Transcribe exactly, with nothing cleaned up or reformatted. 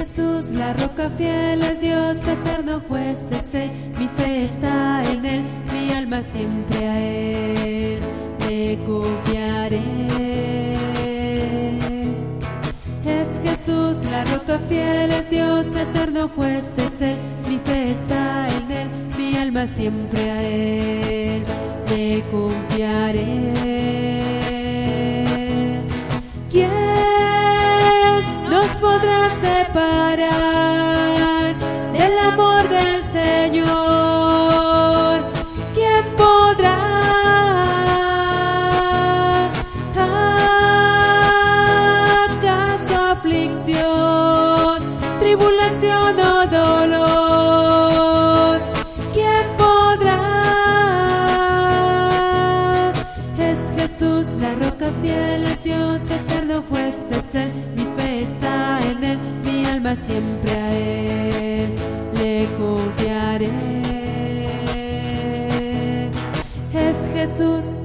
Jesús, la roca fiel, es Dios eterno juez, es Él, mi fe está en Él, mi alma siempre a Él le confiaré. Es Jesús, la roca fiel, es Dios eterno juez, es Él, mi fe está en Él, mi alma siempre a Él le confiaré. ¿Quién nos podrá separar del amor del Señor? ¿Quién podrá? ¿Acaso aflicción, tribulación o dolor? ¿Quién podrá? Es Jesús, la roca fiel, es Dios eterno juez, es Él, mi fe está en Él, mi alma siempre a Él le confiaré. Es Jesús,